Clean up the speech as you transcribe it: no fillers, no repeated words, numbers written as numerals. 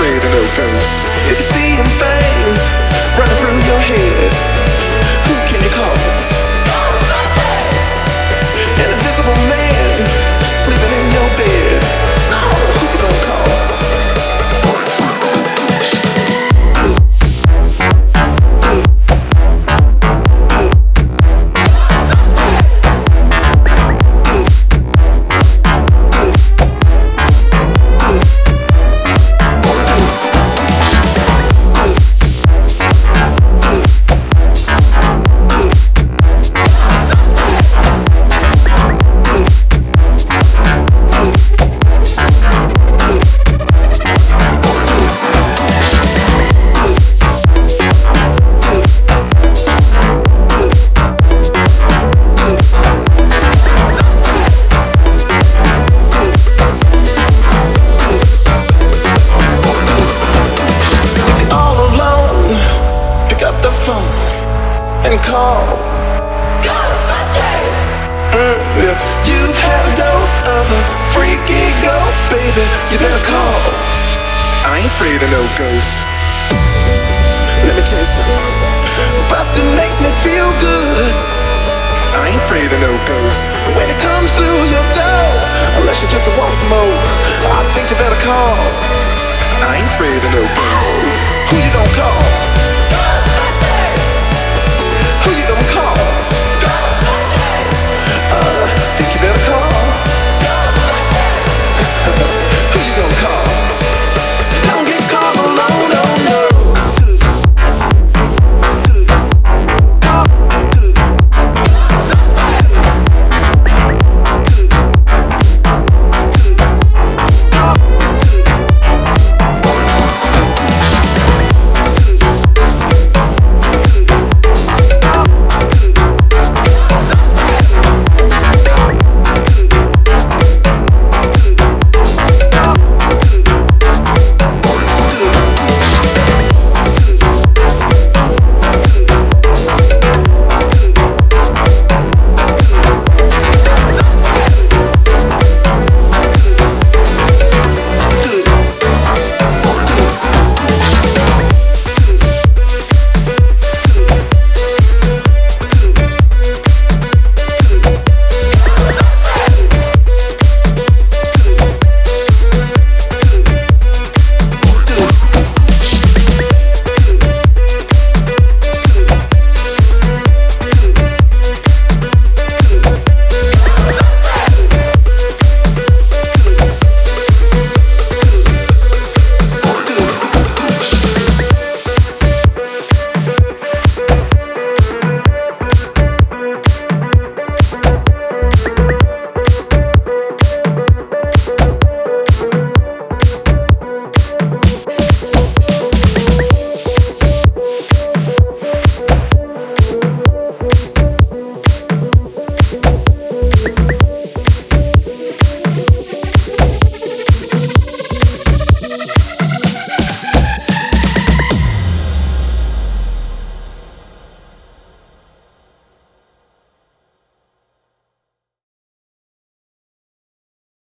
afraid of no ghosts. If you're seeing things running through your head, who can you call? An invisible man sleeping in your bed. Oh, who you gonna call? And call Ghostbusters. If you've had a dose of a freaky ghost, baby, you better call. I ain't afraid of no ghosts. Let me tell you something. Bustin' makes me feel good. I ain't afraid of no ghosts. When it comes through your door, unless you just want some more, I think you better call. I ain't afraid of no ghosts. Who you gonna call?